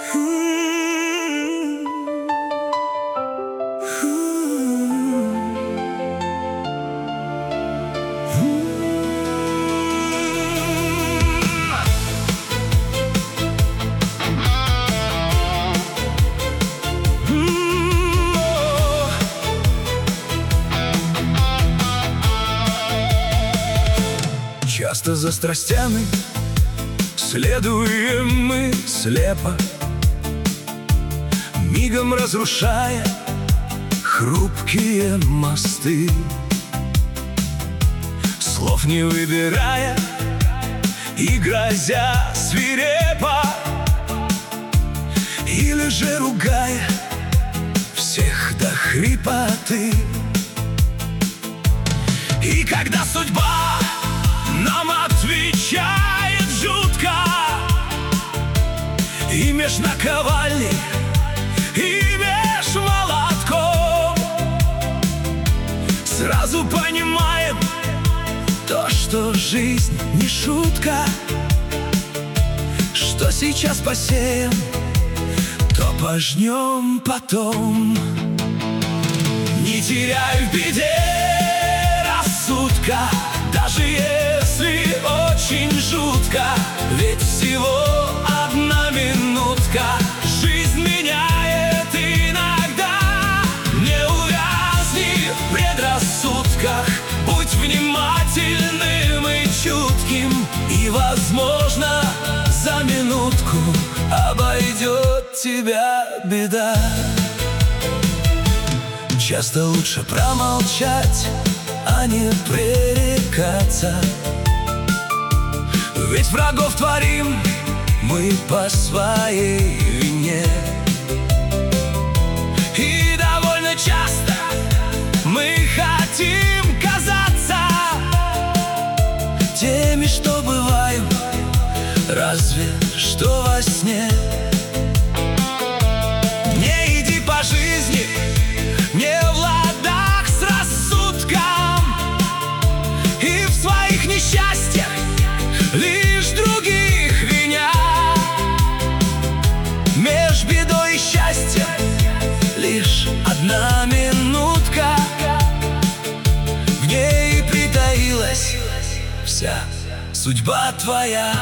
Часто за страстями следуем мы слепо, мигом разрушая хрупкие мосты, слов не выбирая и грозя свирепо, или же ругая всех до хрипоты. И когда судьба нам отвечает жутко, и меж наковальней, и меж молотком, сразу понимаем то, что жизнь не шутка, что сейчас посеем, то пожнем потом. Не теряй в беде рассудка, даже если очень жутко, ведь всего одна минутка жизнь меняет иногда. Не увязни в предрассудках, будь внимательным и чутким, и, возможно, за минутку обойдет тебя беда. Часто лучше промолчать, а не пререкаться, ведь врагов творим мы по своей вине. И довольно часто мы хотим казаться теми, что бываем, разве что во сне. Не иди по жизни не в ладах с рассудком, и в своих несчастьях лишь других виня. Меж бедой и счастьем лишь одна минутка, в ней притаилась вся судьба твоя.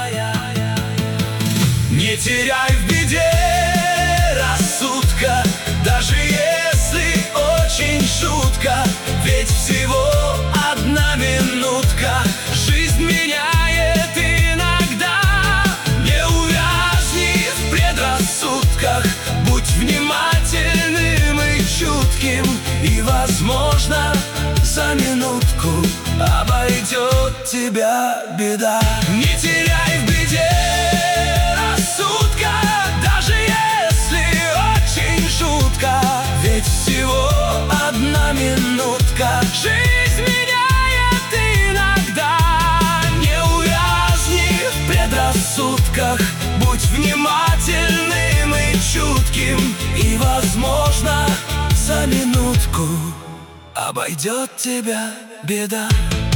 Не теряй в беде рассудка, даже если очень шутка, ведь всего одна минутка жизнь меняет иногда. Не увязни в предрассудках, будь внимательным и чутким, и, возможно, за минутку обойдет тебя беда. Не теряй в беде рассудка, даже если очень жутко, ведь всего одна минутка жизнь меняет иногда. Не увязни в предрассудках, будь внимательным и чутким, и, возможно, за минутку обойдет тебя беда.